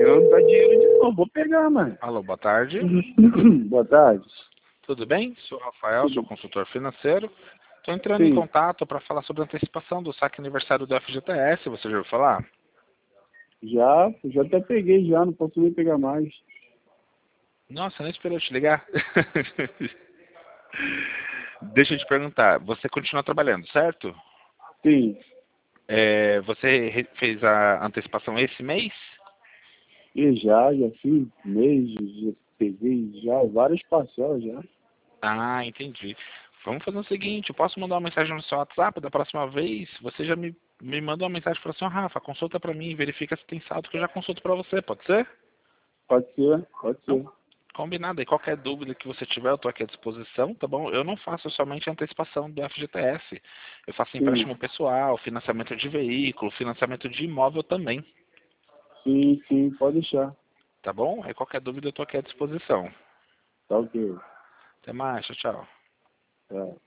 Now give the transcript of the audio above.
querendo dar dinheiro de novo. Vou pegar, mano. Alô, boa tarde. Boa tarde. Tudo bem? Sou o Rafael, sou consultor financeiro. Estou entrando em Sim. contato para falar sobre a antecipação do saque aniversário do FGTS. Você já ouviu falar? Já até peguei já, não posso nem pegar mais. Nossa, nem esperou te ligar. Deixa eu te perguntar, você continua trabalhando, certo? Sim. Fez a antecipação esse mês? E já fiz mês, já peguei já várias parcelas já. Ah, entendi. Vamos fazer o seguinte, eu posso mandar uma mensagem no seu WhatsApp da próxima vez? Você já me manda uma mensagem para assim, ó, Rafa, consulta para mim, verifica se tem saldo que eu já consulto para você, pode ser? Pode ser, pode Não, ser. combinado. E qualquer dúvida que você tiver, eu estou aqui à disposição, tá bom? Eu não faço somente a antecipação do FGTS. Eu faço Sim, empréstimo pessoal, financiamento de veículo, financiamento de imóvel também, sim, pode deixar. tá bom? Aí qualquer dúvida eu estou aqui à disposição. Tá ok. Até mais, tchau, tchau. Tá.